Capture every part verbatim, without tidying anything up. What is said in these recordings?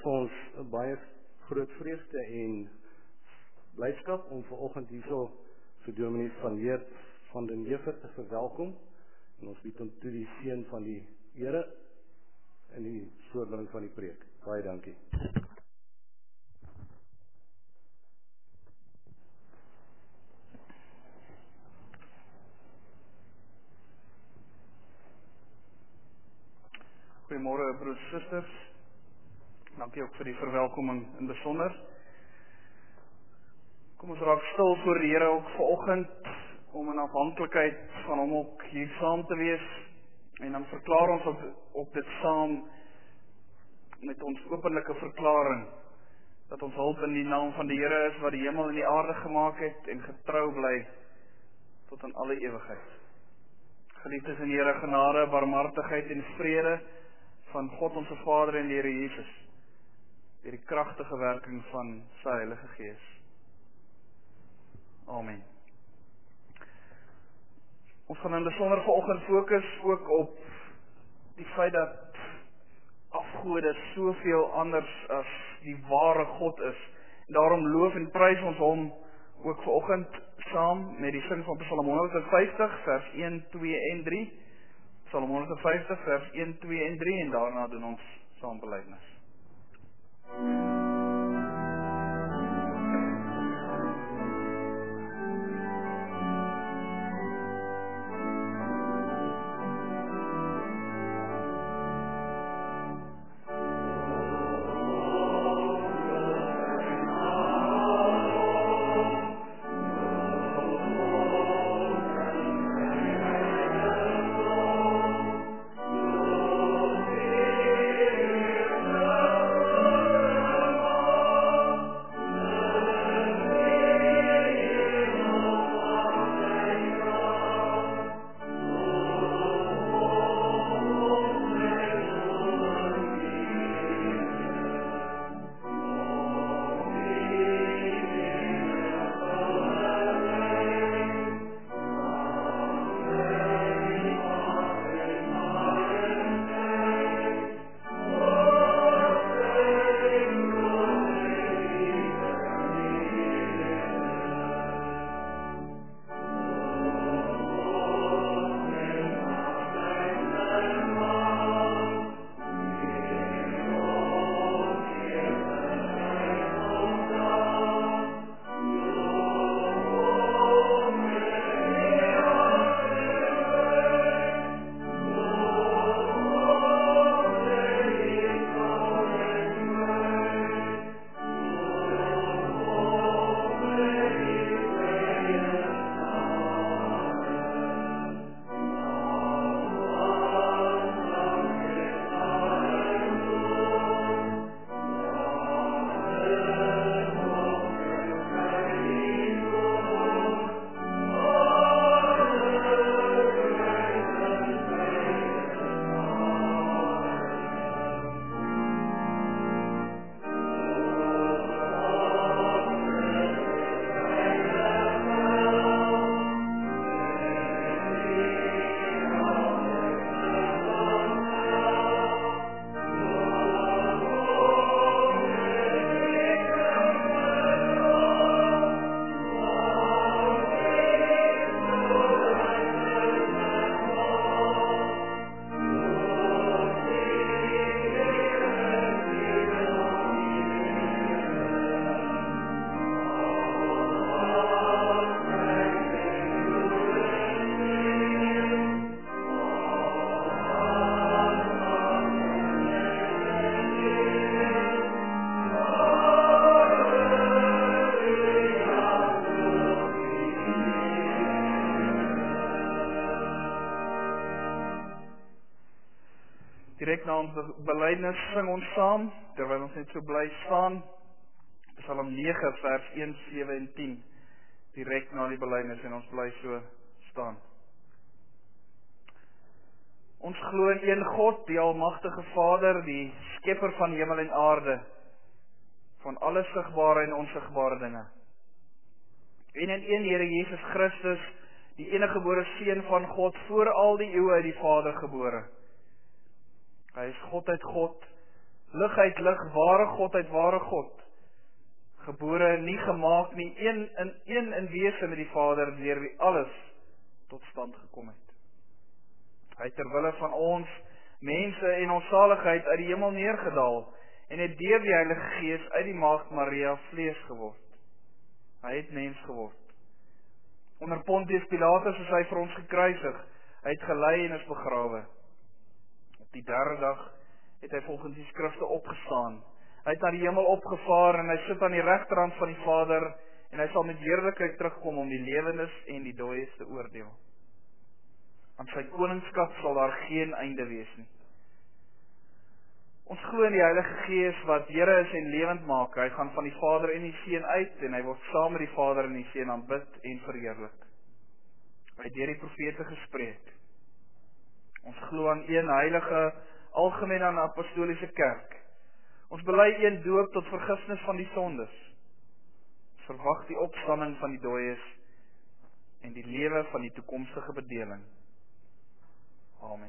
vir ons 'n baie groot vreugde en blydskap om vanoggend hierso so Dominee van Heert van den Heever te verwelkom. En ons bied hom toe die seën van die Here in die voorbereiding van die preek. Baie dankie. Goeiemôre broers en susters. Dankie ook vir die verwelkoming in besonder. Kom ons raak stil voor die Here ook vanoggend om in afhanklikheid van hom ook hier saam te wees. En dan verklaar ons op, op dit saam met ons openlike verklaring dat ons hulp in die naam van die Here is wat die hemel en die aarde gemaak het en getrou bly tot in alle ewigheid. Geliefdes in die Here, genade, barmhartigheid en vrede van God ons Vader en die Here Jesus, deur die kragtige werking van sy Heilige Gees. Amen. Ons gaan in besonder vanoggend fokus ook op die feit dat afgode soveel anders as die ware God is. En daarom loof en prys ons hom ook vanoggend saam met die sing van Psalm honderdvyftig vers een, twee en drie. Psalm honderdvyftig vers een, twee en drie en daarna doen ons saam belydenis. Direk na ons belydenis sing ons saam, terwyl ons net so bly staan, Psalm nege vers een, sewe en tien, direk na die belydenis en ons bly so staan. Ons glo in een God, die almagtige Vader, die skepper van hemel en aarde, van alle sigbare en onsigbare dinge. En in een Here Jesus Christus, die enige gebore Seun van God, voor al die eeue uit die Vader gebore. Hy is God uit God, lig uit lig, ware God uit ware God. Gebore, nie gemaak nie, een in een in wese met die Vader, deur wie alles tot stand gekom het. Hy het ter wille van ons mense en ons saligheid uit die hemel neergedaal en het deur die Heilige Gees uit die maagd Maria vlees geword. Hy het mens geword. Onder Pontius Pilatus is hy vir ons gekruisig. Hy het gelei en is begrawe. Op die derde dag het hy volgens die skrifte opgestaan. Hy het na die hemel opgevaar en hy sit aan die regterhand van die Vader en hy sal met heerlikheid terugkom om die lewendes en die dooies te oordeel. Aan sy koningskap sal daar geen einde wees nie. Ons glo in die Heilige Gees wat Here is en lewend maak. Hy gaan van die Vader en die Seun uit en hy word saam met die Vader en die Seun aanbid en verheerlik. Hy het deur die profete gespreek. Ons glo aan een heilige, algemene en apostoliese kerk. Ons bely een doop tot vergifnis van die sondes. Ons verwag die opstanding van die dooies en die lewe van die toekomstige bedeling. Amen.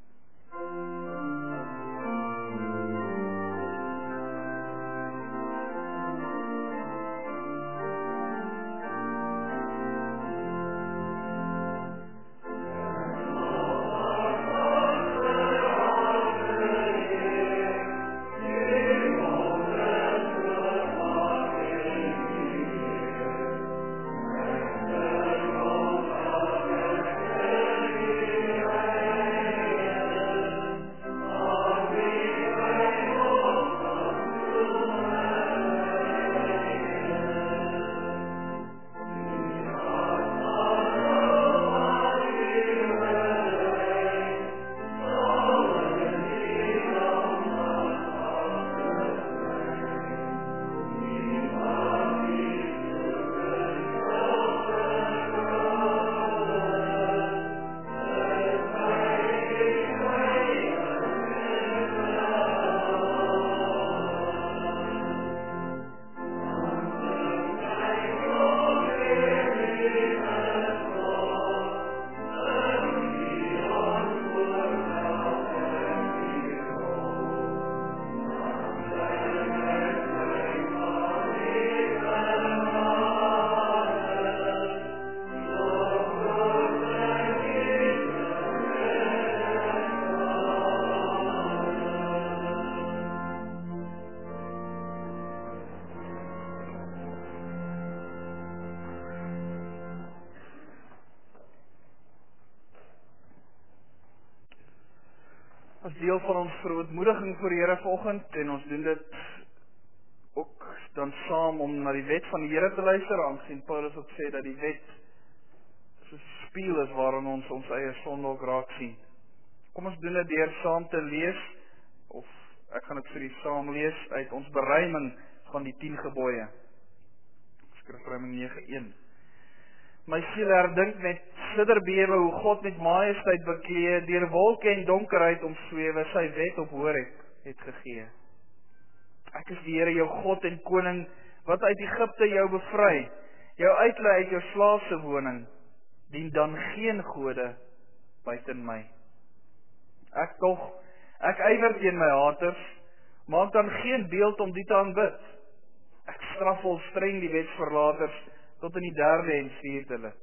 As deel van ons verootmoediging voor die Here vanoggend en ons doen dit ook dan saam om na die wet van die Here te luister, aangesien Paulus ook sê dat die wet soos 'n spieël is waarin ons ons eie sonde ook raak sien. Kom ons doen dit deur saam te lees, of ek gaan dit vir u saam lees uit ons beruiming van die tien gebooie. Skrifruiming nege een. My siel herdink met sidderbewe hoe God met majesteit bekleed, deur wolke en donkerheid omswewe, sy wet op Horeb het gegee. Ek is die Here jou God en koning, wat uit Egipte jou bevry, jou uitlei uit jou slaafse woning, dien dan geen gode buiten my. Ek tog, ek ywer teen my haters, maak dan geen beeld om die te aanbid. Ek straf vol streng die wetsverlaters, tot in die derde en vierde lid.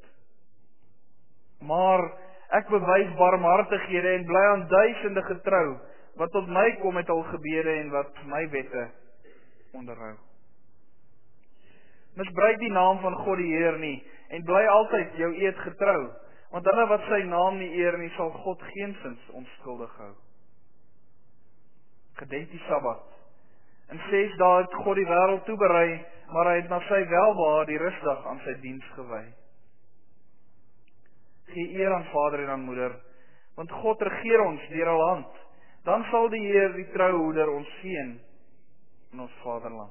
Maar ek bewys barmhartighede en bly aan duisende getrou, wat tot my kom met al gebede en wat my wette onderhou. Misbruik die naam van God die Heer nie, en bly altyd jou eed getrou, want hulle wat sy naam nie eer nie, sal God geensins onskuldig hou. Gedenk die Sabbat. In ses dae het God die wêreld toeberei, maar hy het na sy welbehae die rusdag aan sy diens gewy. Gee eer aan Vader en aan Moeder, want God regeer ons deur al hand. Dan sal die Heer die troue hoeder ons seën in ons vaderland.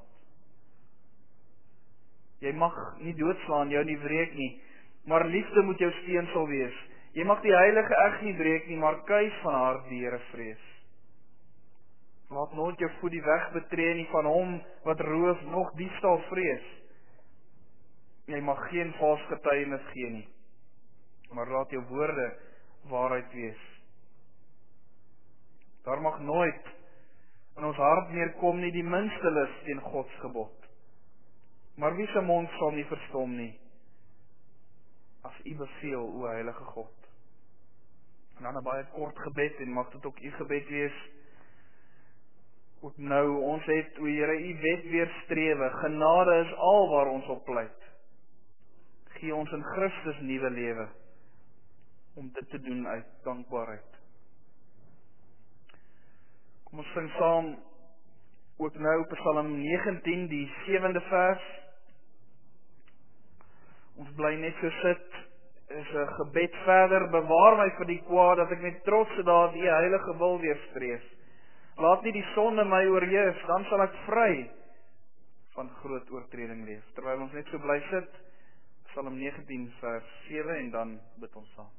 Jy mag nie doodslaan, jou nie wreek nie, maar liefde moet jou steun sal wees. Jy mag die heilige eg nie breek nie, maar kuis van hart die Here vrees. Laat nooit jou voet die weg betree nie van hom wat roof nog diefstal vrees. Jy mag geen vals getuienis gee nie, maar laat jou woorde waarheid wees. Daar mag nooit in ons hart neerkom nie die minste lus teen Gods gebod. Maar wie se mond sal nie verstom nie, as U beveel, o Heilige God. En dan 'n baie kort gebed, en mag dit ook U gebed wees. Ook nou, ons het, o Here, U wet weerstrewe, genade is al waar ons op pleit. Gee ons in Christus nuwe lewe, om dit te doen uit dankbaarheid. Kom ons sing saam, ook nou Psalm negentien, die sewende vers. Ons bly net so sit, is 'n gebed verder, bewaar my vir die kwaad, dat ek met trotse daad U heilige wil weerstreef. Laat nie die sonde my oorheers, dan sal ek vry van groot oortreding leef. Terwyl ons net so bly sit, Psalm negentien vers sewe, en dan bid ons saam.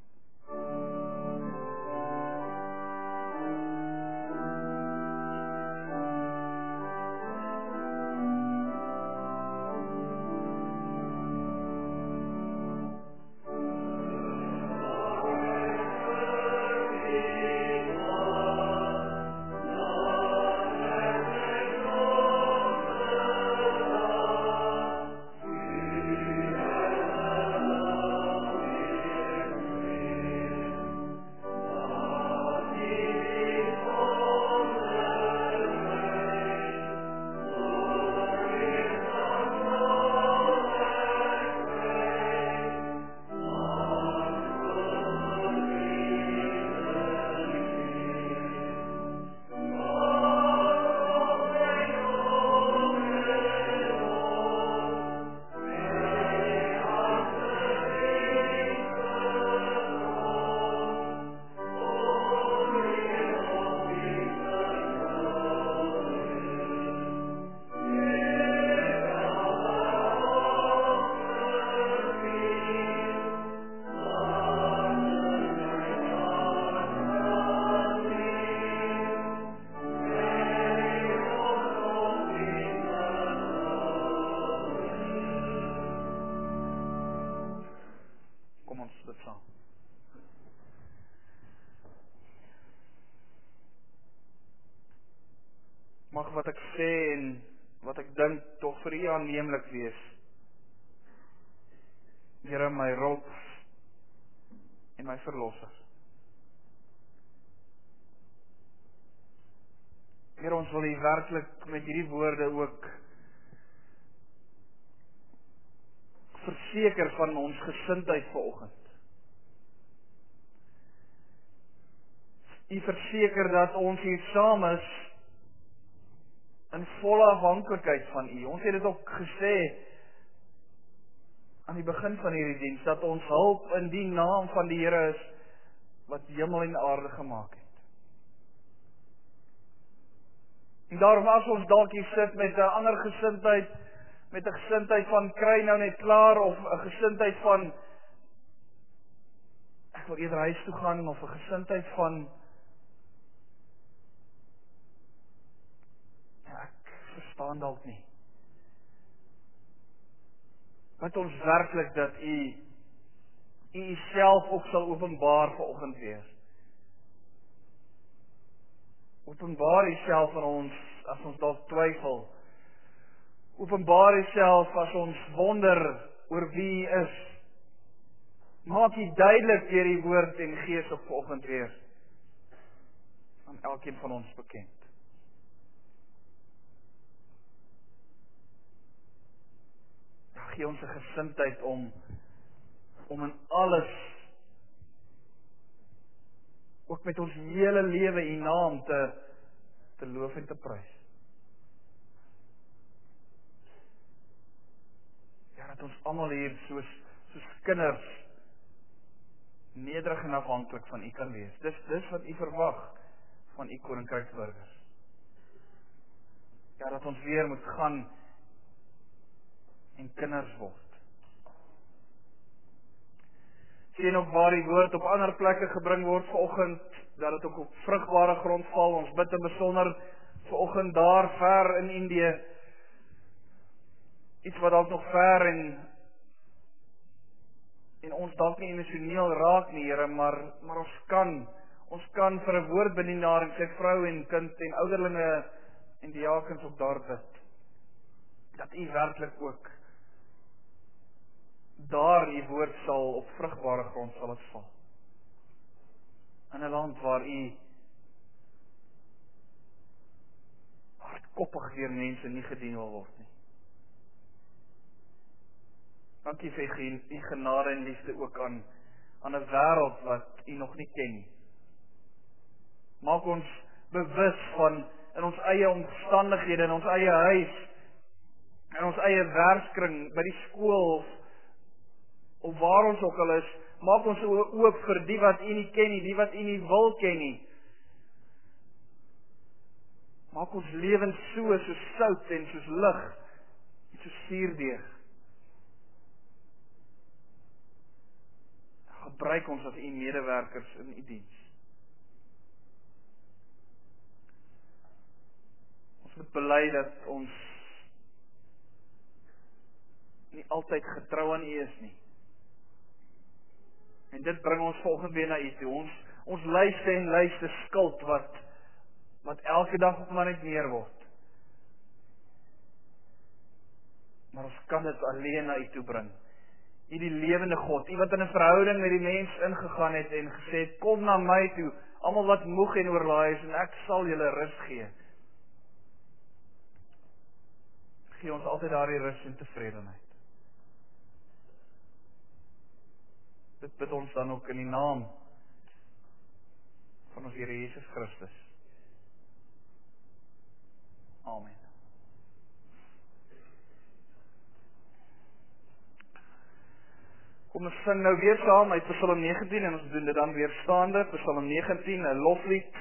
Mag wat ek sê en wat ek dink tog vir U aanneemlik wees. Here, my rots en my verlosser. Here, ons wil U werklik met hierdie woorde ook verseker van ons gesindheid vanoggend. U verseker dat ons hier saam is in volle afhanklikheid van U. Ons het dit ook gesê aan die begin van hierdie diens, dat ons hulp in die naam van die Here is, wat hemel en aarde gemaak het. En daarom as ons dalk hier sit met 'n ander gesindheid, met 'n gesindheid van kry nou net klaar, of 'n gesindheid van ek wil eerder huis toe gaan, of 'n gesindheid van verstaan dalk nie. Wat ons werklik dat U U self ook sal openbaar vanoggend weer. Openbaar U self aan ons as ons dalk twyfel. Openbaar U self as ons wonder oor wie U is. Maak U duidelik deur U woord en Gees op vanoggend weer aan elkeen van ons bekend. Gee ons 'n gesindheid om om in alles, ook met ons hele lewe U naam te te loof en te prys. Ja, dat ons almal hier soos soos kinders nederig en afhanklik van U kan wees. Dis dis wat U verwag van U koninkryksburgers. Ja, dat ons weer moet gaan en kinders word. Sien ook waar die woord op ander plekke gebring word vanoggend, dat dit ook op vrugbare grond val. Ons bid in besonder vanoggend daar ver in Indië, iets wat dalk nog ver en en ons dalk nie emosioneel raak nie, Here, maar maar ons kan ons kan vir 'n woordbedienaar en sy vrou en kind en ouderlinge en die diakens ook daar bid, dat U werklik ook daar U woord sal op vrugbare grond sal het val. In 'n land waar U hardkoppig deur mense nie gedien wil word nie. Dankie vir U genade en liefde ook aan aan 'n wêreld wat U nog nie ken nie. Maak ons bewus van in ons eie omstandighede, in ons eie huis, in ons eie werkskring, by die skool of, of waar ons ook al is, maak ons oop vir die wat U nie ken nie, die wat U nie wil ken nie. Maak ons lewens so soos sout en soos lig en soos suurdeeg. Gebruik ons as U medewerkers in U diens. Ons moet bely dat ons nie altyd getrou aan U is nie. En dit bring ons volgende weer na U toe. Ons, ons lyste en lyste skuld wat, wat elke dag ook maar net meer word. Maar ons kan dit alleen na U toe bring. U die lewende God, U wat in 'n verhouding met die mens ingegaan het en gesê het, kom na my toe, almal wat moeg en oorlaai is, en ek sal julle rus gee. Gee ons altyd daardie rus en tevredenheid. Dit bid ons dan ook in die naam van ons Here Jesus Christus. Amen. Kom ons sing nou weer saam uit Psalm negentien en ons doen dit dan weer staande. Psalm negentien, 'n loflied.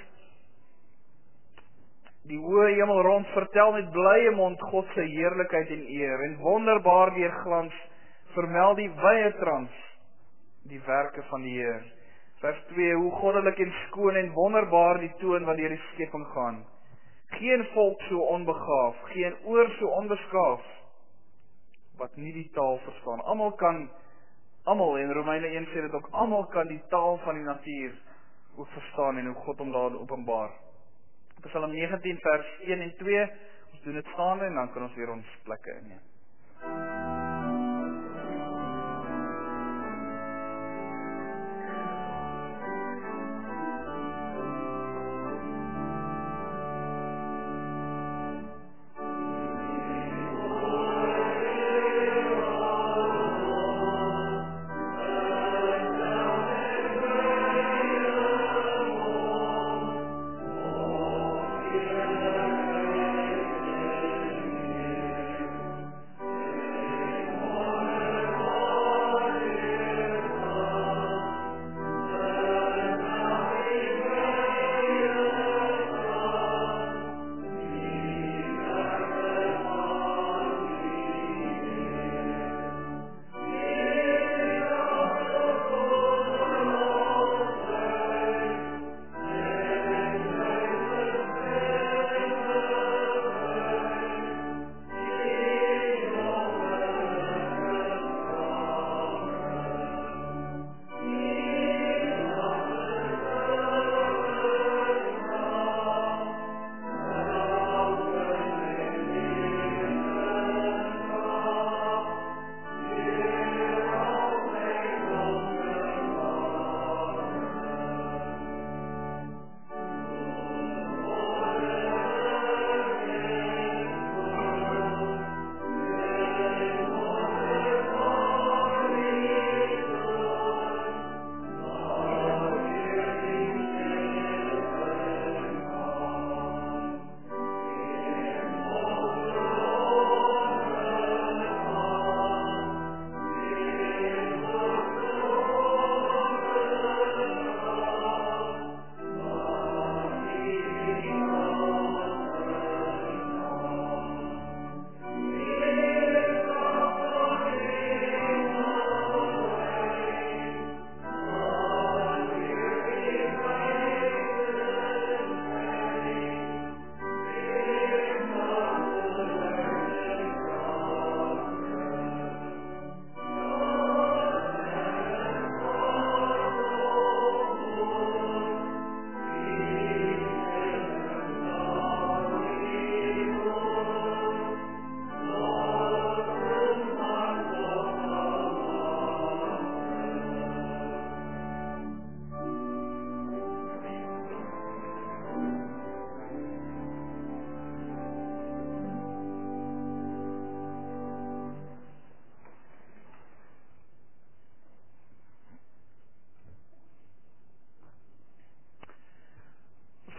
Die hoë hemel rond vertel met blye mond God se heerlikheid en eer, en wonderbaar deur glans vermeld die wye trans die werke van die Heer. Vers twee, hoe goddelik en skoon en wonderbaar die toon wat deur die skepping gaan. Geen volk so onbegaaf, geen oor so onbeskaaf, wat nie die taal verstaan. Almal kan, almal, en Romeine een sê dit ook, almal kan die taal van die natuur ook verstaan en hoe God hom daar openbaar. Psalm negentien vers een en twee, ons doen dit staande en dan kan ons weer ons plekke inneem.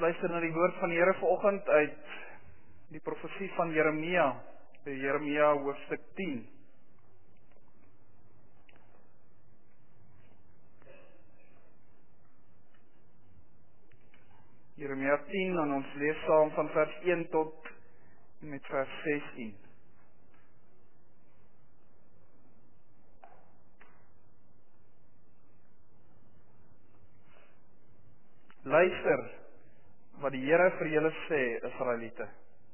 luister na die woord van die Here vanoggend uit die profesie van Jeremia, by Jeremia hoofstuk tien. Jeremia tien, en ons lees saam van vers een tot met vers sestien. Luister wat die Here vir julle sê, Israeliete.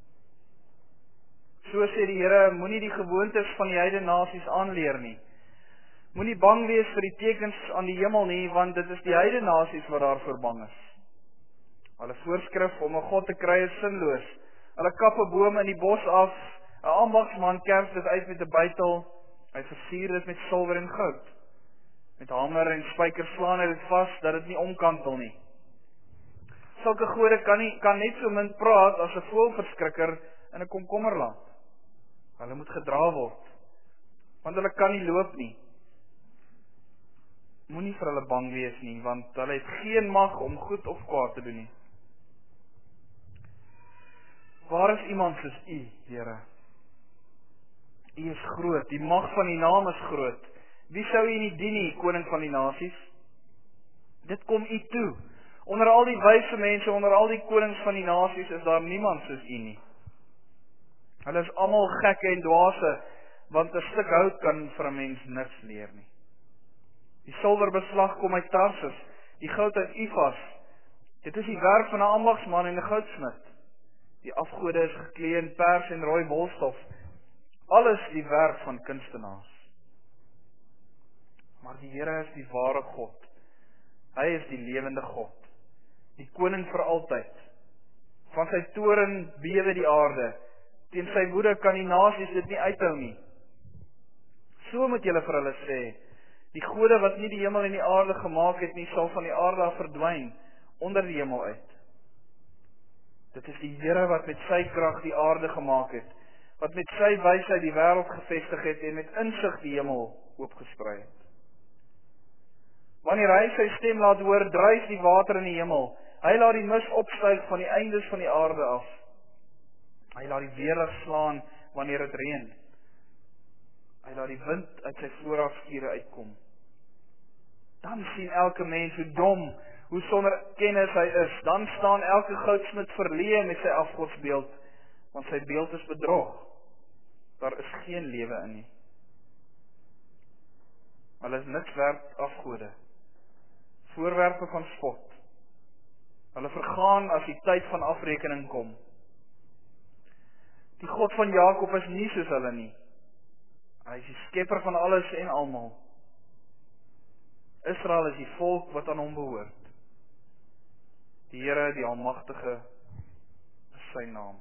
So sê die Here, moenie die gewoontes van die heidene nasies aanleer nie. Moenie bang wees vir die tekens aan die hemel nie, want dit is die heidene nasies wat daarvoor bang is. Hulle voorskrif om 'n god te kry is sinloos. Hulle kap 'n boom in die bos af, 'n ambagsman kerf dit uit met 'n bytel, hy versier dit met silwer en goud. Met hamer en spyker slaan hy dit vas dat dit nie omkantel nie. Sulke gode kan nie kan net so min praat as 'n voëlverskrikker in 'n komkommerland. Hulle moet gedra word, want hulle kan nie loop nie. Moenie vir hulle bang wees nie, want hulle het geen mag om goed of kwaad te doen nie. Waar is iemand soos U, Here? U is groot, die mag van die naam is groot. Wie sou U nie dien nie, koning van die nasies? Dit kom U toe. Onder al die wyse mense, onder al die konings van die nasies, is daar niemand soos U nie. Hulle is almal gekke en dwaase, want 'n stuk hout kan vir 'n mens niks leer nie. Die silwerbeslag kom uit Tarsus, die goud uit Ufas. Dit is die werk van 'n ambagsman en 'n goudsmid. Die afgode is geklee in pers en rooi wolstof. Alles die werk van kunstenaars. Maar die Here is die ware God. Hy is die lewende God. Die koning vir altyd. Van sy toren bewe die aarde. Teen sy woede kan die nasies dit nie uithou nie. So moet julle vir hulle sê, die gode wat nie die hemel en die aarde gemaak het nie, sal van die aarde af verdwyn, onder die hemel uit. Dit is die Here wat met sy krag die aarde gemaak het, wat met sy wysheid die wêreld gevestig het en met insig die hemel oopgesprei het. Wanneer hy sy stem laat hoor, dryf die water in die hemel. Hy laat die mis opstyg van die eindes van die aarde af. Hy laat die weerlig slaan wanneer dit reën. Hy laat die wind uit sy voorraadskure uitkom. Dan sien elke mens hoe dom, hoe sonder kennis hy is. Dan staan elke goudsmid verleë met sy afgodsbeeld, want sy beeld is bedrog. Daar is geen lewe in nie. Hulle is niks werd afgode, voorwerpe van spot. Hulle vergaan as die tyd van afrekening kom. Die God van Jakob is nie soos hulle nie. Hy is die skepper van alles en almal. Israel is die volk wat aan hom behoort. Die Here, die Almagtige, is sy naam.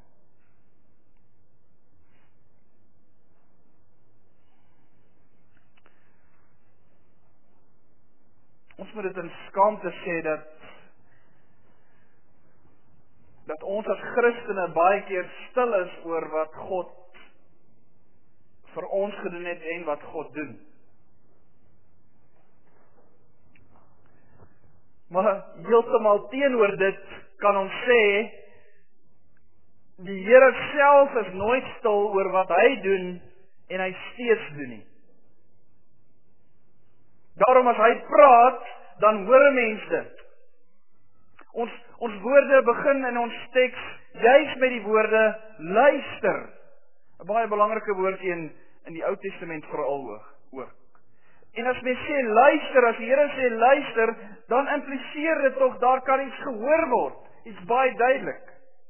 Ons moet dit in skaamte sê dat dat ons as Christene baie keer stil is oor wat God vir ons gedoen het en wat God doen. Maar heeltemal teenoor dit kan ons sê, die Here self is nooit stil oor wat hy doen en hy steeds doen nie. Daarom as hy praat, dan hoor 'n mens dit. Ons, ons woorde begin in ons teks juis met die woorde luister. 'n Baie belangrike woordjie in, in die Ou Testament veral ook. En as mens sê luister, as die Here sê luister, dan impliseer dit tog daar kan iets gehoor word. Iets baie duidelik.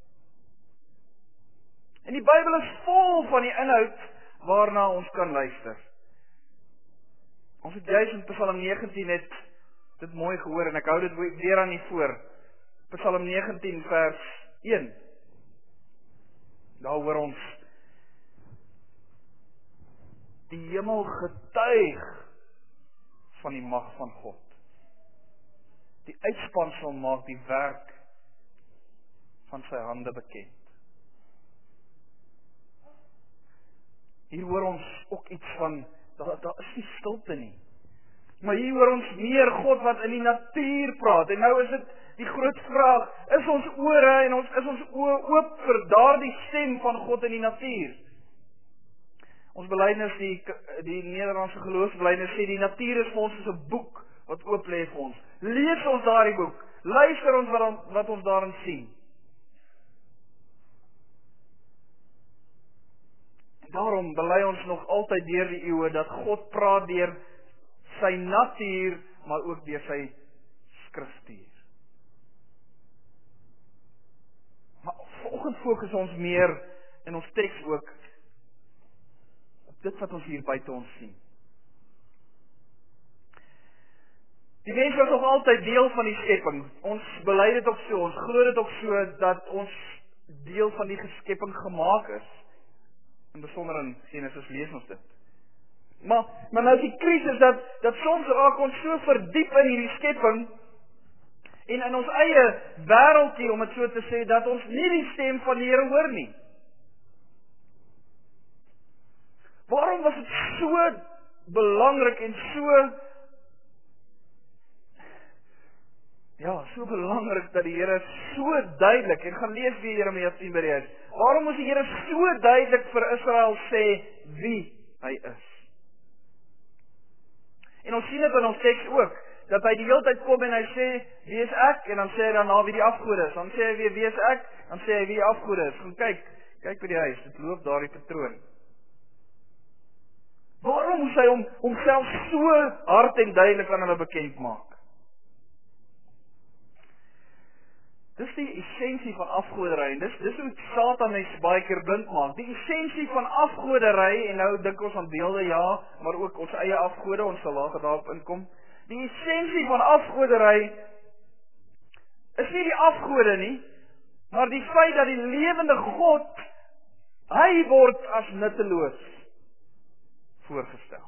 En die Bybel is vol van die inhoud waarna ons kan luister. Ons het juis in Psalm negentien net dit mooi gehoor en ek hou dit weer aan die voor. Psalm negentien vers een. Daar hoor ons die hemel getuig van die mag van God. Die uitspansel maak die werk van sy hande bekend. Hier hoor ons ook iets van, daar, daar is nie stilte nie. Maar hier hoor ons meer God wat in die natuur praat. En nou is dit die groot vraag, is ons ore en ons is ons oë oop vir daardie stem van God in die natuur? Ons belydenis, die, die Nederlandse geloofsbelydenis sê, die natuur is vir ons soos 'n boek wat oop lê vir ons. Lees ons daardie boek, luister ons wat, wat ons daarin sien. En daarom bely ons nog altyd deur die eeue dat God praat deur sy natuur, maar ook deur sy skriftuur. Maar vanoggend fokus ons meer in ons teks ook op dit wat ons hier buite ons sien. Die mens was nog altyd deel van die skepping. Ons bely dit ook so, ons glo dit ook so, dat ons deel van die skepping gemaak is. In besonder in Genesis lees ons dit. Maar, maar nou is die krisis dat, dat soms raak ons so verdiep in hierdie skepping, en in ons eie wêreldjie, om dit so te sê, dat ons nie die stem van die Here hoor nie. Waarom was dit so belangrik en so Ja, so belangrik dat die Here so duidelik, en gaan lees wie Jeremia tien by die huis. Waarom moes die Here so duidelik vir Israel sê wie hy is? En ons sien dit in ons teks ook, dat hy die hele tyd kom en hy sê, wie is ek? En dan sê hy daarna wie die afgode is. Dan sê hy weer, wie is ek? Dan sê hy wie die afgode is. Gaan kyk, kyk by die huis, dit loop daardie patroon. Waarom moes hy hom homself so hard en duidelik aan hulle bekend maak? Dis die essensie van afgoderry, en dis, dis hoe Satan mens baie keer blind maak. Die essensie van afgoderry, en nou dink ons aan beelde, ja, maar ook ons eie afgode, ons sal later daarop inkom. Die essensie van afgoderry is nie die afgode nie, maar die feit dat die lewende God, hy word as nutteloos voorgestel.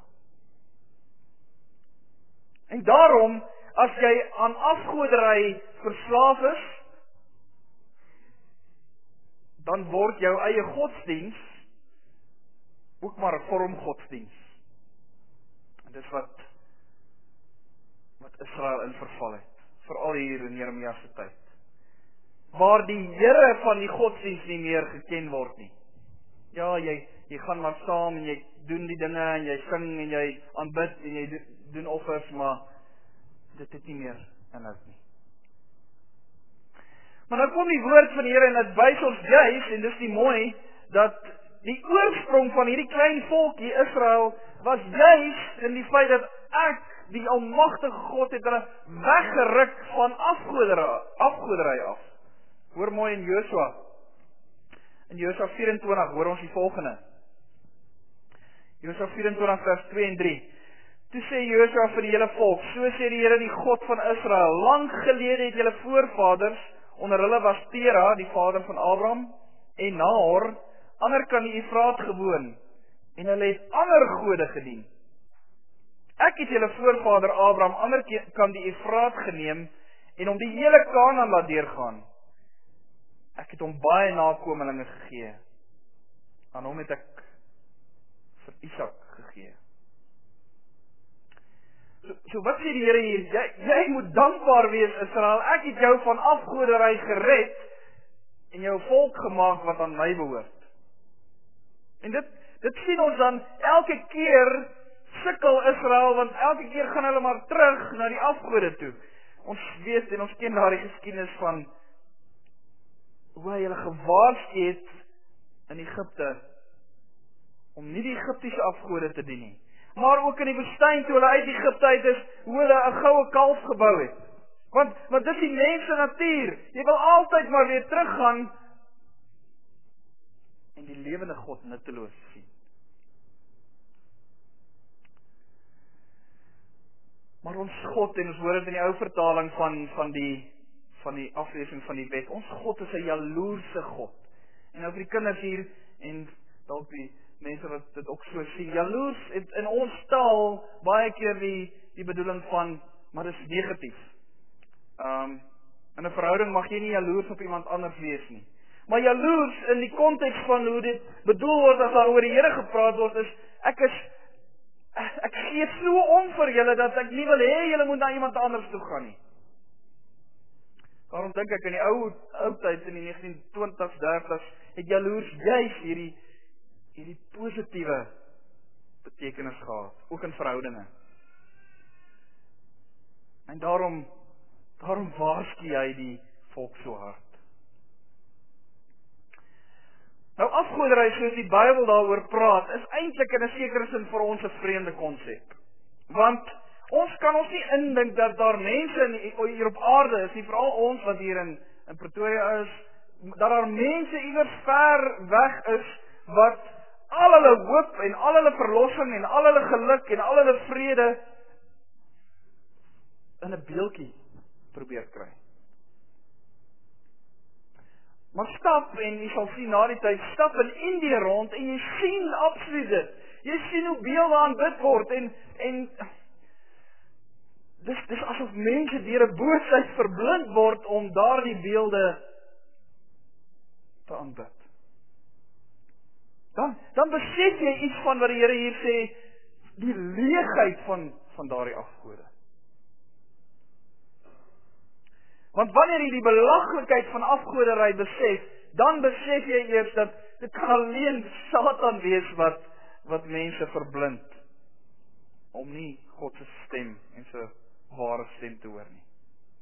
En daarom, as jy aan afgoderry verslaaf is, dan word jou eie godsdiens ook maar 'n vorm godsdiens. En dis wat wat Israel in verval het, veral hier in Jeremia se tyd. Waar die Here van die godsdiens nie meer geken word nie. Ja, jy jy gaan maar saam en jy doen die dinge en jy sing en jy aanbid en jy doen offers, maar dit het nie meer inhoud nie. Maar nou kom die woord van die Here en dit wys ons juis, en dis die mooi, dat die oorsprong van hierdie klein volkie Israel was juis in die feit dat ek, die almagtige God, het hulle weggeruk van afgoderry, afgoderry af. Hoor mooi in Josua. In Josua vyf-en-twintig hoor ons die volgende. Josua vyf-en-twintig vers twee en drie. Toe sê Josua vir die hele volk, so sê die Here die God van Israel, lank gelede het julle voorvaders, onder hulle was Tera, die vader van Abraham, en Nahor, ander kan die Efraat gewoon, en hulle het ander gode gedien. Ek het julle voorvader Abraham ander kan die Efraat geneem, en om die hele Kanaan laat deurgaan. Ek het hom baie nakomelinge gegee. Aan hom het ek vir Isak gegee. So, so wat sê die Here hier? Jy, jy moet dankbaar wees, Israel. Ek het jou van afgoderry gered en jou volk gemaak wat aan my behoort. En dit, dit sien ons dan elke keer sukkel Israel, want elke keer gaan hulle maar terug na die afgode toe. Ons weet en ons ken daardie geskiedenis van hoe hy hulle gewaarsku het in Egipte om nie die Egiptiese afgode te dien nie. Maar ook in die woestyn toe hulle uit Egipte uit is, hoe hulle 'n goue kalf gebou het. Want, want dit is die mens se natuur. Jy wil altyd maar weer teruggaan en die lewende God nutteloos sien. Maar ons God, en ons hoor dit in die ou vertaling van, van die van die aflesing van die wet, ons God is 'n jaloerse God. En nou vir die kinders hier, en dalk die mense wat dit ook so sien, jaloers het in ons taal baie keer die, die bedoeling van, maar dit is negatief. Um, in 'n verhouding mag jy nie jaloers op iemand anders wees nie. Maar jaloers in die konteks van hoe dit bedoel word as daar oor die Here gepraat word, is, ek is ek gee so om vir julle, dat ek nie wil hê julle moet na iemand anders toe gaan nie. Daarom dink ek in die ou ou tyd in die negentien twintigs, dertigs het jaloers juis hierdie hierdie positiewe betekenis gehad, ook in verhoudinge. En daarom daarom waarsku hy die volk so hard. Nou afgoderry, soos die Bybel daaroor praat, is eintlik in 'n sekere sin vir ons 'n vreemde konsep. Want ons kan ons nie indink dat daar mense in, hier op aarde is, nie veral ons wat hier in, in Pretoria is, dat daar mense iewers ver weg is, wat al hulle hoop en al hulle verlossing en al hulle geluk en al hulle vrede in 'n beeldjie probeer kry. Maar stap, en jy sal sien na die tyd, stap in Indië rond en jy sien absoluut dit. Jy sien hoe beelde aanbid word en, en dis, dis asof mense deur 'n boosheid verblind word om daardie beelde te aanbid. Dan, dan besef jy iets van wat die Here hier sê, die leegheid van, van daardie afgode. Want wanneer jy die belaglikheid van afgoderry besef, dan besef jy eers dat dit kan alleen Satan wees wat, wat mense verblind, om nie God se stem en sy ware stem te hoor nie.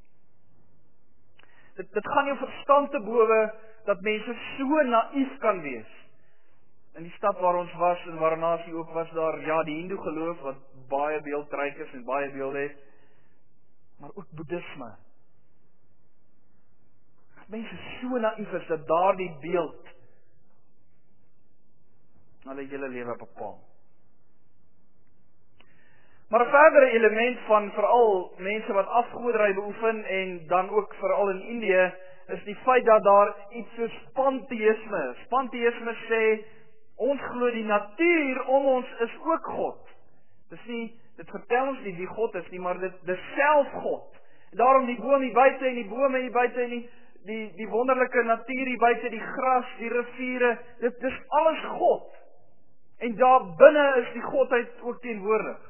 Dit, dit gaan jou verstand te bowe, dat mense so naïef kan wees. In die stad waar ons was, en waarna ons ook was daar, ja, die Hindoe geloof, wat baie beeldryk is, en baie beelde het, maar ook Boeddhisme. Mense so naïef is, dat daar die beeld hulle hele lewe bepaal. Maar 'n verdere element van veral mense wat afgoderry beoefen, en dan ook veral in Indië, is die feit dat daar iets soos pantheïsme is. Pantheïsme sê, ons glo die natuur om ons is ook God. Dis nie, dit vertel ons nie wie God is nie, maar dit dis self God. Daarom die boom hier buite en die bome hier buite en die die die wonderlike natuur hier buite, die gras, die riviere, dit dis alles God. En daar binne is die Godheid ook teenwoordig.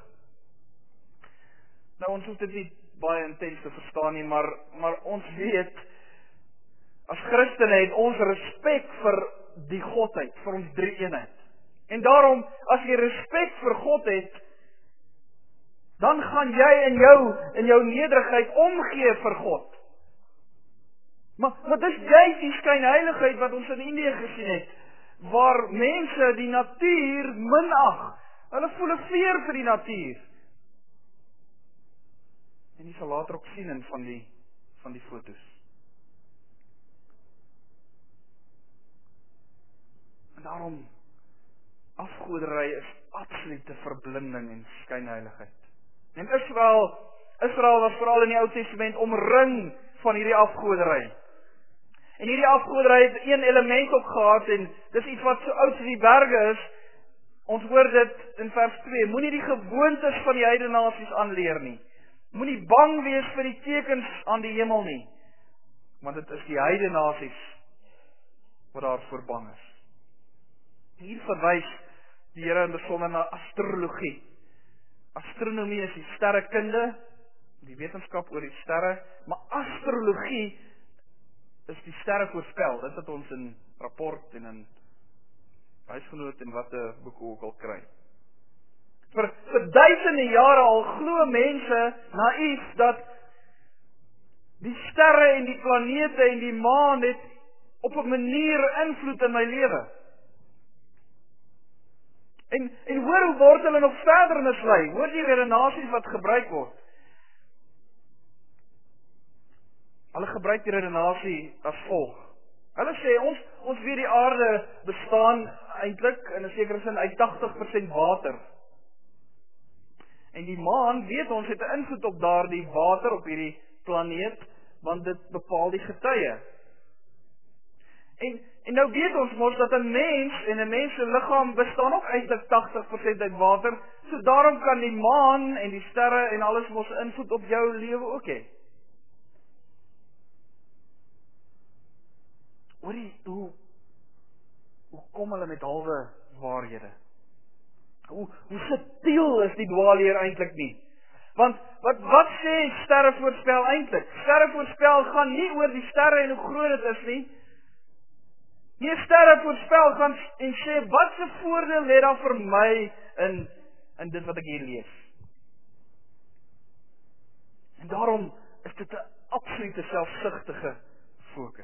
Nou ons hoef dit nie baie intens te verstaan nie, maar maar ons weet as Christene het ons respek vir die Godheid, vir ons drie eenheid. En daarom, as jy respek vir God het, dan gaan jy in jou in jou nederigheid omgee vir God. Maar, maar dis juist die skynheiligheid wat ons in Indië gesien het, waar mense die natuur minag. Hulle voel 'n veer vir die natuur. En jy sal later ook sien in van die, van die foto's. En daarom, afgoderry is absolute verblinding en skynheiligheid. En Israel, Israel was veral in die Ou Testament omring van hierdie afgoderry. En hierdie afgoderry het een element op gehad, en dis iets wat so oud soos die berge is. Ons hoor dit in vers twee, moenie die gewoontes van die heidene nasies aanleer nie. Moenie bang wees vir die tekens aan die hemel nie, want dit is die heidene nasies wat daarvoor bang is. Hier verwys die Here in besonder na astrologie. Astronomie is die sterrekunde, die wetenskap oor die sterre, maar astrologie is die sterre voorspel. Dit wat ons in rapport en in huisgenoot en wat 'n boek ook al kry. Vir, vir duisende jare al glo mense naïef dat die sterre en die planete en die maan het op 'n manier invloed in my lewe. En, en hoor hoe word hulle nog verder mislei? Hoor die redenasies wat gebruik word. Hulle gebruik die redenasie as volg. Hulle sê, ons, ons weet die aarde bestaan eintlik in 'n sekere sin uit tagtig persent water. En die maan, weet ons, het 'n invloed op daardie water op hierdie planeet, want dit bepaal die getye. En, en nou weet ons mos dat 'n mens en 'n mens se liggaam bestaan ook eintlik tagtig persent uit water, so daarom kan die maan en die sterre en alles mos invloed op jou lewe ook hê. Hoorie, hoe, hoe kom hulle met halwe waarhede? Hoe, hoe subtiel is die dwaalleer eintlik nie? Want wat wat sê sterrevoorspel eintlik? Sterrevoorspel gaan nie oor die sterre en hoe groot dit is nie. Nee, sterrevoorspel gaan en sê wat se voordeel lê daar vir my in in dit wat ek hier lees. En daarom is dit 'n absolute selfsugtige fokus.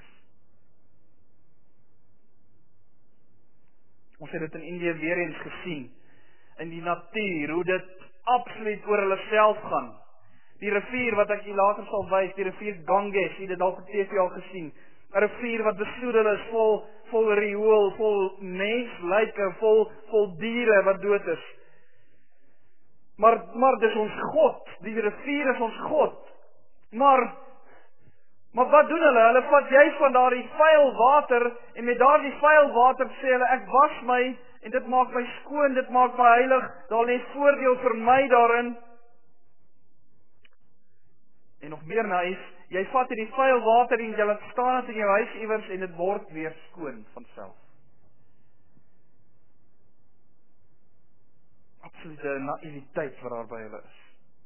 Ons het dit in Indië weer eens gesien, in die natuur, hoe dit absoluut oor hulle self gaan. Die rivier wat ek hier later sal wys, die rivier Ganges, jy het dit al op T V al gesien, 'n rivier wat besoedel is, vol, vol riool, vol menslyke, vol, vol diere wat dood is. Maar, maar dis ons God, die rivier is ons God. Maar, maar wat doen hulle? Hulle vat juist van daardie vuil water, en met daardie vuil water sê hulle, ek was my, en dit maak my skoon, dit maak my heilig, daar lê voordeel vir my daarin. En nog meer naïef, jy vat hierdie vuil water en jy laat staan het in jou huis iewers, en dit word weer skoon van self. Absolute naïwiteit wat daar by hulle is.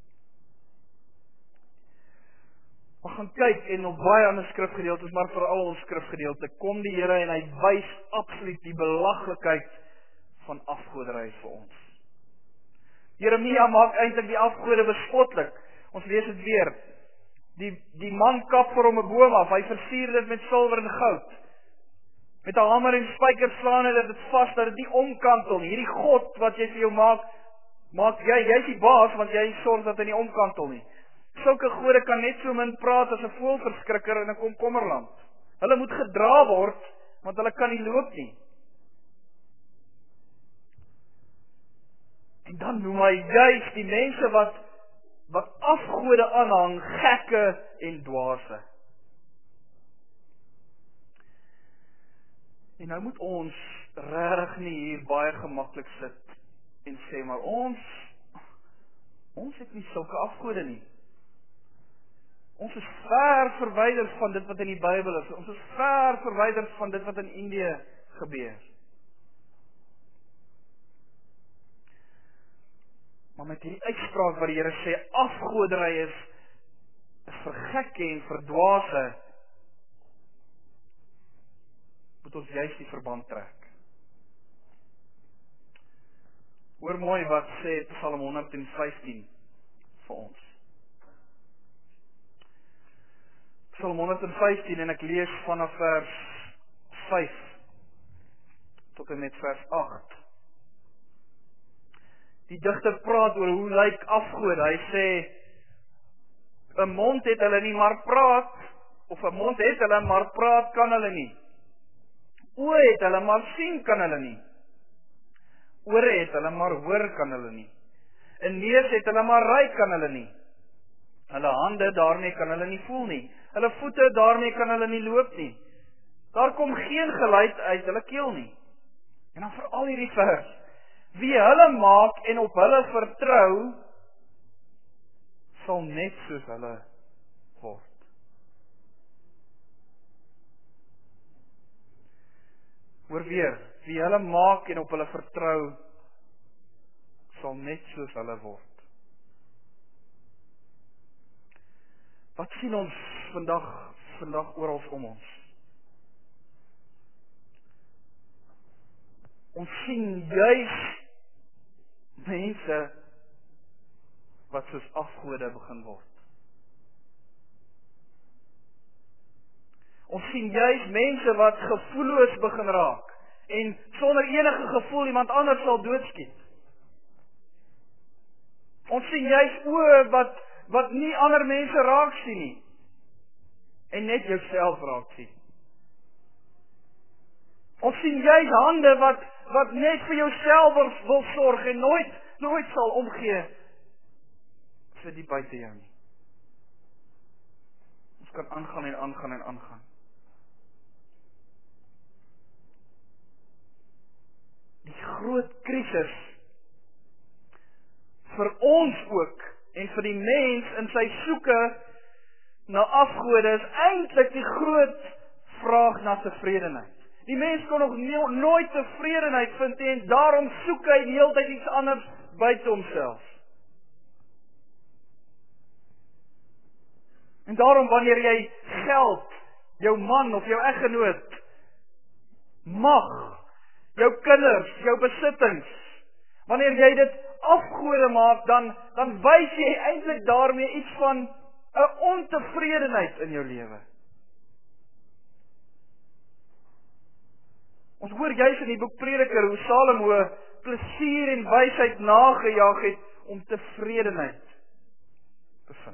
Maar gaan kyk, en op baie ander skrifgedeeltes, maar veral ons skrifgedeelte, kom die Here en hy wys absoluut die belaglikheid van afgoderry vir ons. Jeremia maak eintlik die afgode bespotlik. Ons lees dit weer. Die, die man kap vir hom 'n boom af, hy versier dit met silwer en goud. Met 'n hamer en spyker slaan hy dit vas, dat dit nie omkantel nie. Hierdie God wat jy vir jou maak, maak jy, jy is die baas, want jy sorg dat hy nie omkantel nie. Sulke gode kan net so min praat as 'n voëlverskrikker in 'n komkommerland. Hulle moet gedra word, want hulle kan nie loop nie. En dan noem hy juis die mense wat wat afgode aanhang, gekke en dwaase. En nou moet ons regtig nie hier baie gemaklik sit en sê, maar ons ons het nie sulke afgode nie. Ons is ver verwyderd van dit wat in die Bybel is. Ons is ver verwyderd van dit wat in Indië gebeur. Maar met hierdie uitspraak wat die Here sê, afgoderry is, is vir gekke en vir dwaase, moet ons juist die verband trek. Hoor mooi wat sê Psalm honderd vyftien vir ons. Psalm honderd vyftien, en ek lees vanaf vers vyf tot en met vers agt. Die digter praat oor hoe lyk afgode. Hy sê, 'n mond het hulle nie, maar praat, of 'n mond het hulle, maar praat kan hulle nie. Oë het hulle, maar sien kan hulle nie. Ore het hulle, maar hoor kan hulle nie. 'n Neus het hulle, maar ruik kan hulle nie. Hulle hande, daarmee kan hulle nie voel nie. Hulle voete, daarmee kan hulle nie loop nie. Daar kom geen geluid uit hulle keel nie. En dan veral hierdie vers. Wie hulle maak en op hulle vertrou, sal net soos hulle word. Hoor weer, wie hulle maak en op hulle vertrou, sal net soos hulle word. Wat sien ons vandag, vandag oral om ons? Ons sien juis mense wat soos afgode begin word. Ons sien juis mense wat gevoelloos begin raak en sonder enige gevoel iemand anders sal doodskiet. Ons sien juis oë wat wat nie ander mense raak sien nie en net jouself raak sien. Ons sien juis hande wat wat net vir jouself wil, wil sorg en nooit nooit sal omgee vir die buite jou nie. Ons kan aangaan en aangaan en aangaan. Die groot krisis vir ons ook en vir die mens in sy soeke na afgode is eintlik die groot vraag na tevredenheid. Die mens kon nog no nooit tevredenheid vind en daarom soek hy die hele tyd iets anders buite homself. En daarom wanneer jy geld, jou man of jou eggenoot, mag, jou kinders, jou besittings, wanneer jy dit afgode maak, dan, dan wys jy eintlik daarmee iets van 'n ontevredenheid in jou lewe. Ons hoor juis in die boek Prediker hoe Salomo plesier en wysheid nagejaag het om tevredenheid te vind.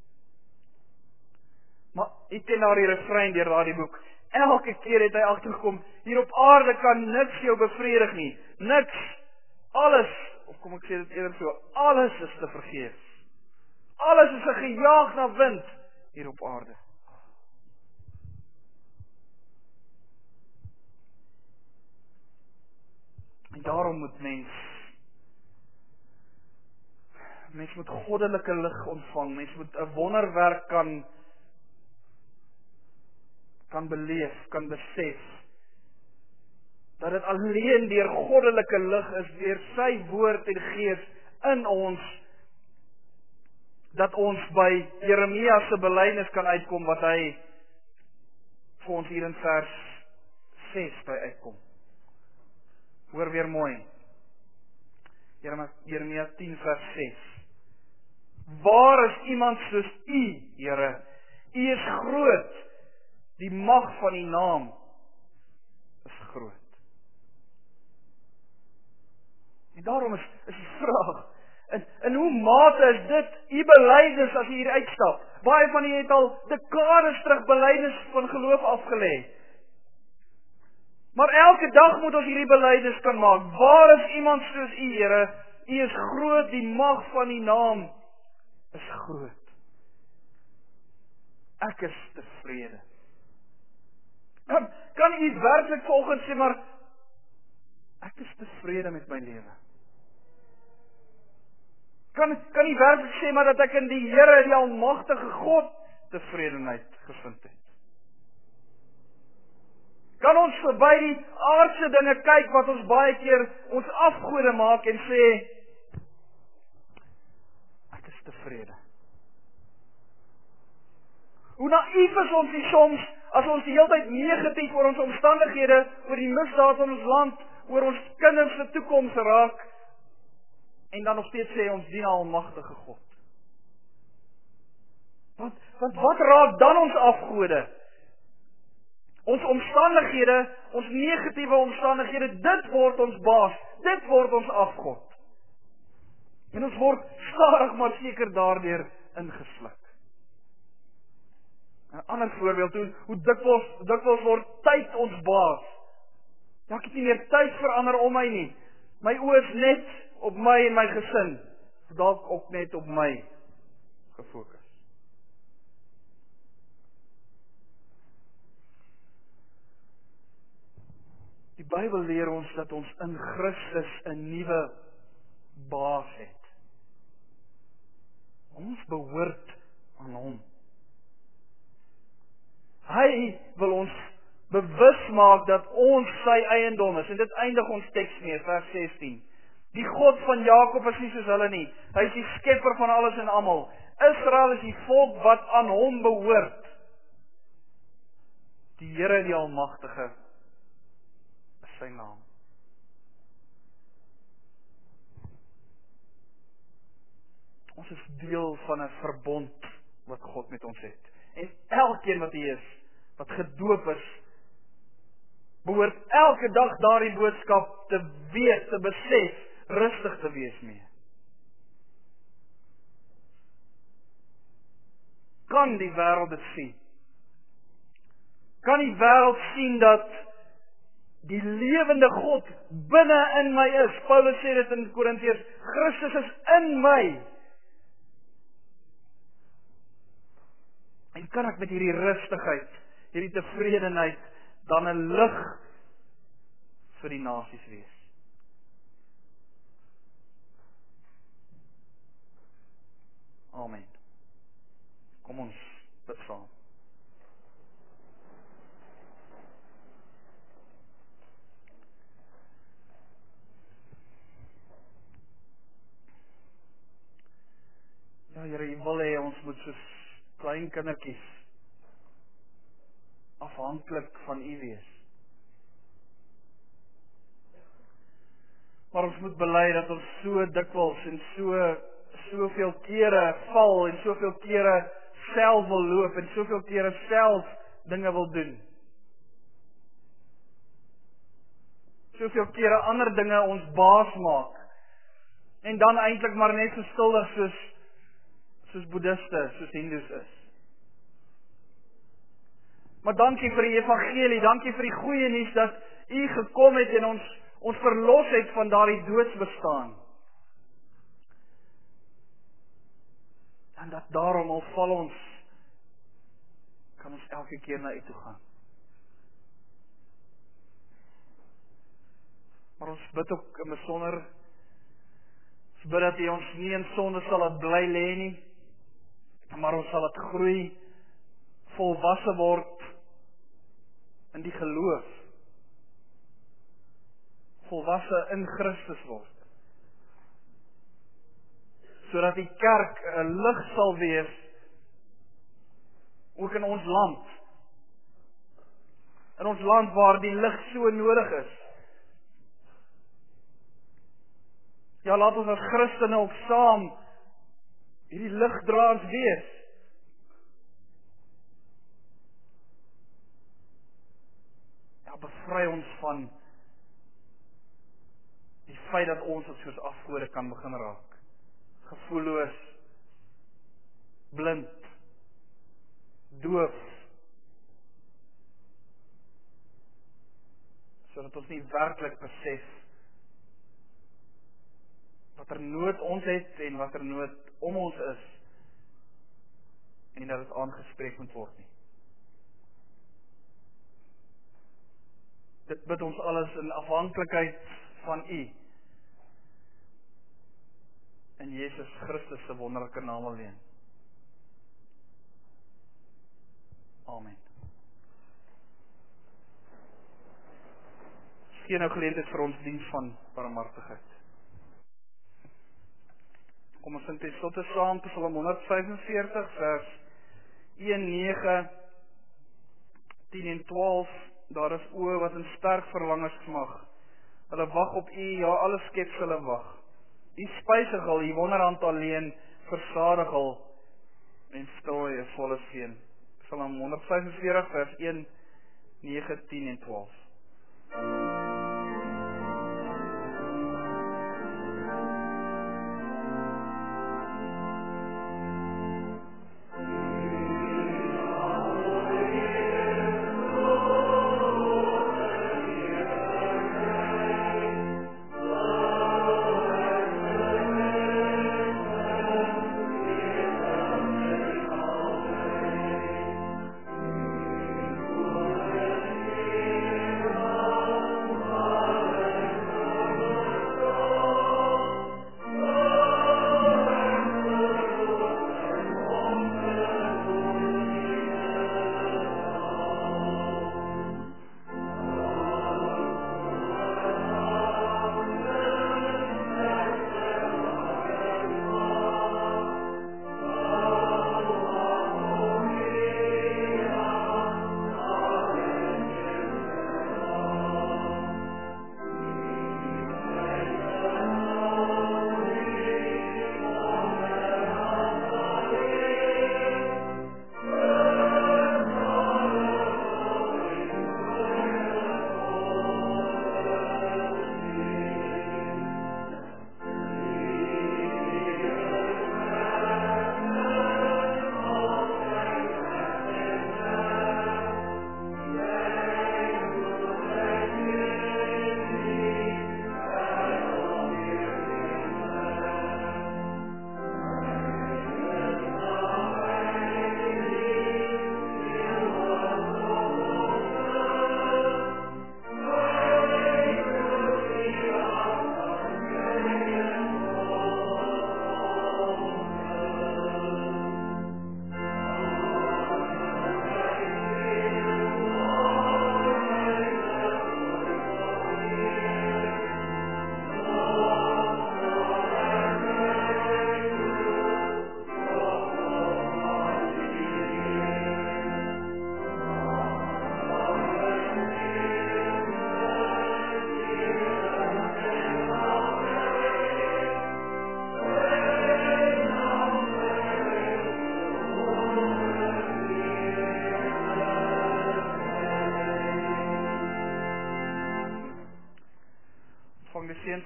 Maar ek ken daar die refrein deur daardie boek. Elke keer het hy agtergekom, hier op aarde kan niks jou bevredig nie. Niks, alles, of kom ek sê dit eerder so, alles is te vergeefs. Alles is 'n gejaag na wind hier op aarde. En daarom moet mens, mens moet goddelike lig ontvang, mens moet 'n wonderwerk kan, kan beleef, kan besef, dat dit alleen deur goddelike lig is, deur sy woord en gees in ons, dat ons by Jeremia se belydenis kan uitkom, wat hy vir ons hier in vers ses by uitkom. Hoor weer mooi. Jeremia tien vers ses. Waar is iemand soos U, Here? U is groot. Die mag van U naam is groot. En daarom is, is die vraag, in, in hoe mate is dit U belydenis as U hier uitstap? Baie van U het al dekades terug belydenis van geloof afgelê. Maar elke dag moet ons hierdie belydenis kan maak. Waar is iemand soos U, Here? U is groot, die mag van U naam is groot. Ek is tevrede. Kan, kan U werklik vanoggend sê, maar ek is tevrede met my lewe? Kan, kan U werklik sê, maar dat ek in die Here, die Almagtige God, tevredenheid gevind het? Kan ons verby die aardse dinge kyk wat ons baie keer ons afgode maak en sê, ek is tevrede. Hoe naïef is ons nie soms, as ons die hele tyd negatief oor ons omstandighede, oor die misdaad in ons land, oor ons kinders se toekoms raak, en dan nog steeds sê ons dien Almagtige God. Want, want wat raak dan ons afgode? Ons omstandighede, ons negatiewe omstandighede, dit word ons baas, dit word ons afgod. En ons word stadig maar seker daardeur ingesluk. 'n Ander voorbeeld, hoe, hoe dikwels, dikwels word tyd ons baas. Ja, ek het nie meer tyd vir ander om my nie. My oë is net op my en my gesin, dalk ook net op my gefokus. Die Bybel leer ons dat ons in Christus 'n nuwe baas het. Ons behoort aan Hom. Hy wil ons bewus maak dat ons sy eiendom is. En dit eindig ons teks mee, vers sestien. Die God van Jakob is nie soos hulle nie. Hy is die skepper van alles en almal. Israel is die volk wat aan Hom behoort. Die Here, die Almagtige, sy naam. Ons is deel van 'n verbond wat God met ons het. En elkeen wat hier is, wat gedoop is, behoort elke dag daardie boodskap te weet, te besef, rustig te wees mee. Kan die wêreld dit sien? Kan die wêreld sien dat die lewende God binne in my is? Paulus sê dit in Korintiërs, Christus is in my. En kan ek met hierdie rustigheid, hierdie tevredenheid, dan 'n lig vir die nasies wees? Amen. Kom ons bid saam. Ja, Here, U wil hê ons moet soos klein kindertjies afhanklik van U wees. Maar ons moet bely dat ons so dikwels en so soveel kere val en soveel kere self wil loop en soveel kere self dinge wil doen. Soveel kere ander dinge ons baas maak. En dan eintlik maar net so skuldig soos soos boeddhiste, soos hindoes is. Maar dankie vir die evangelie, dankie vir die goeie nuus dat U gekom het en ons ons verlos het van daardie doodsbestaan. En dat daarom al val ons, kan ons elke keer na U toe gaan. Maar ons bid ook in besonder, ons bid dat U ons nie in sonde sal laat bly lê nie, maar ons sal laat groei, volwasse word in die geloof, volwasse in Christus word, sodat die kerk 'n lig sal wees, ook in ons land, in ons land waar die lig so nodig is. Ja, laat ons as Christene ook saam hierdie ligdraers wees. Ja, bevry ons van die feit dat ons op soos afgode kan begin raak. Gevoelloos, blind, doof, sodat ons nie werklik besef wat er nood ons het en wat er nood om ons is en dat het aangespreek moet word nie. Dit bid ons alles in afhanklikheid van U in Jesus Christus se wonderlike naam alleen. Amen. Geen nou geleentheid vir ons diens van barmhartigheid. Kom ons sing ten slotte saam Psalm honderd vyfenveertig vers een, nege, tien en twaalf. Daar is oë wat in sterk verlange smag. Hulle wag op U, ja, alle skepsele wag. U spysig al, U wonderhand alleen, versadig al en strooi 'n volle seën. Psalm honderd vyfenveertig vers een, nege, tien en twaalf.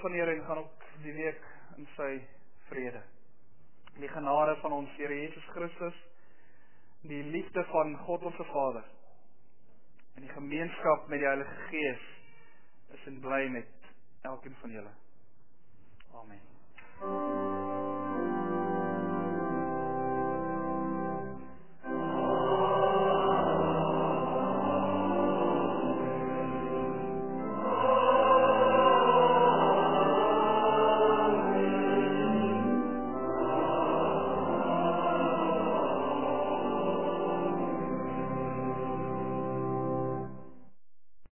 van julle en gaan ook die week in sy vrede. Die genade van ons Here Jesus Christus, die liefde van God ons Vader en die gemeenskap met die Heilige Gees is en bly met elkeen van julle.